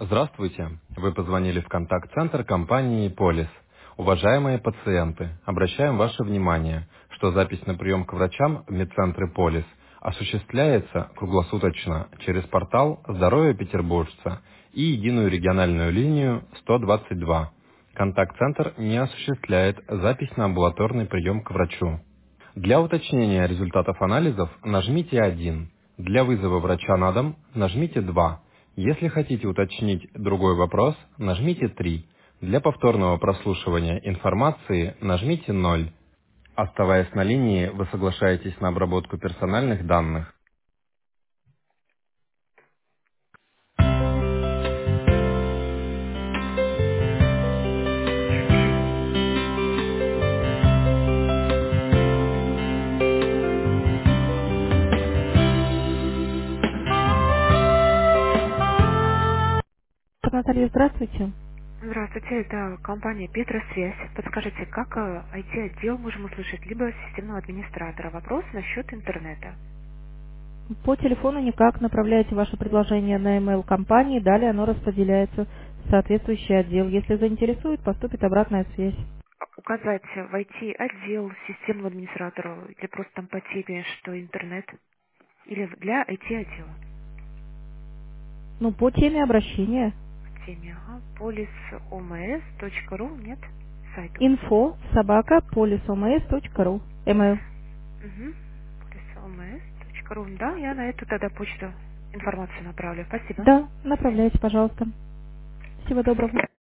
Здравствуйте. Вы позвонили в контакт-центр компании «Полис». Уважаемые пациенты, обращаем ваше внимание, что запись на прием к врачам в медцентре «Полис» осуществляется круглосуточно через портал «Здоровье Петербуржца» и единую региональную линию 122. Контакт-центр не осуществляет запись на амбулаторный прием к врачу. Для уточнения результатов анализов нажмите 1. Для вызова врача на дом нажмите 2. Если хотите уточнить другой вопрос, нажмите 3. Для повторного прослушивания информации нажмите 0. Оставаясь на линии, вы соглашаетесь на обработку персональных данных. Наталья, здравствуйте. Здравствуйте, это компания Петросвязь. Подскажите, как IT-отдел можем услышать либо системного администратора? Вопрос насчет интернета. По телефону никак направляете ваше предложение на email компании, далее оно распределяется в соответствующий отдел. Если заинтересует, поступит обратная связь. Указать в IT-отдел системного администратора или просто там по теме, что интернет, или для IT-отдела. Ну, по теме обращения. В теме, ага, polisoms.ru, нет, сайт у вас. Info собака polisoms.ru. Email. Угу. polisoms.ru, да, я на эту тогда почту информацию направлю. Спасибо. Да, направляйте, пожалуйста. Всего доброго.